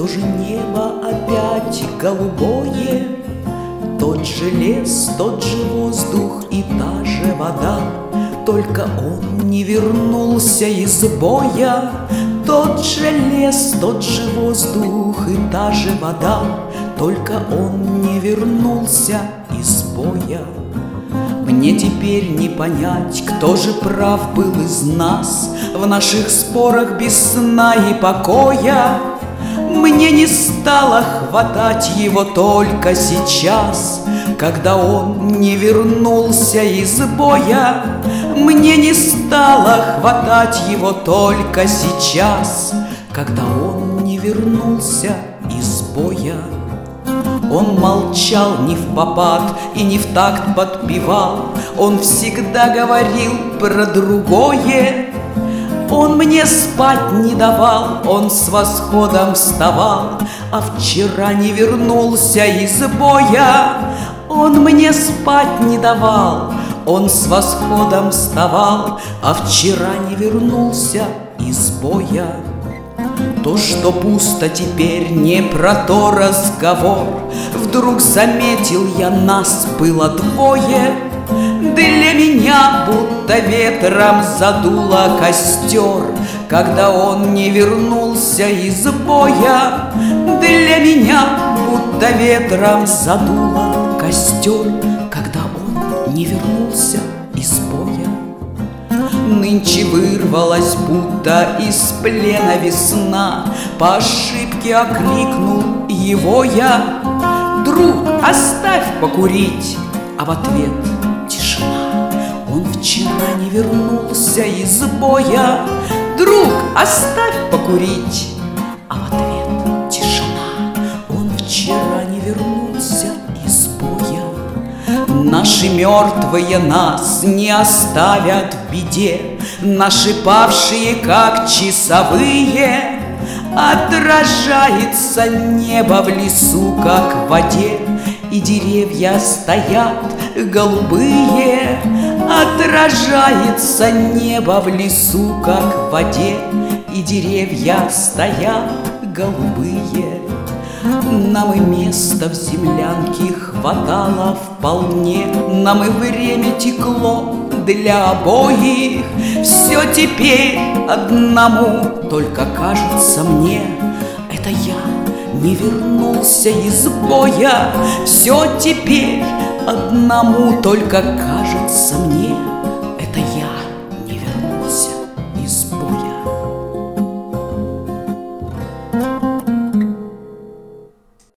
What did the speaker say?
То же небо опять голубое, тот же лес, тот же воздух и та же вода. Только он не вернулся из боя. Тот же лес, тот же воздух и та же вода. Только он не вернулся из боя. Мне теперь не понять, кто же прав был из нас в наших спорах без сна и покоя. Мне не стало хватать его только сейчас, когда он не вернулся из боя. Мне не стало хватать его только сейчас, когда он не вернулся из боя. Он молчал не впопад и не в такт подпевал, он всегда говорил про другое. Он мне спать не давал, он с восходом вставал, а вчера не вернулся из боя. Он мне спать не давал, он с восходом вставал, а вчера не вернулся из боя. То, что пусто теперь, не про то разговор. Вдруг заметил я, нас было двое. Для меня будто ветром задуло костер, когда он не вернулся из боя. Для меня будто ветром задуло костер, когда он не вернулся из боя. Нынче вырвалась будто из плена весна, по ошибке окликнул его я: «Друг, оставь покурить!» А в ответ тишина. Он вчера не вернулся из боя. «Друг, оставь покурить!» А в ответ тишина. Он вчера не вернулся из боя. Наши мертвые нас не оставят в беде, наши павшие, как часовые. Отражается небо в лесу, как в воде, и деревья стоят голубые. Отражается небо в лесу, как в воде, и деревья стоят голубые. Нам и места в землянке хватало вполне, нам и время текло для обоих. Все теперь одному только кажется мне, это я не вернулся из боя. Все теперь одному только кажется мне,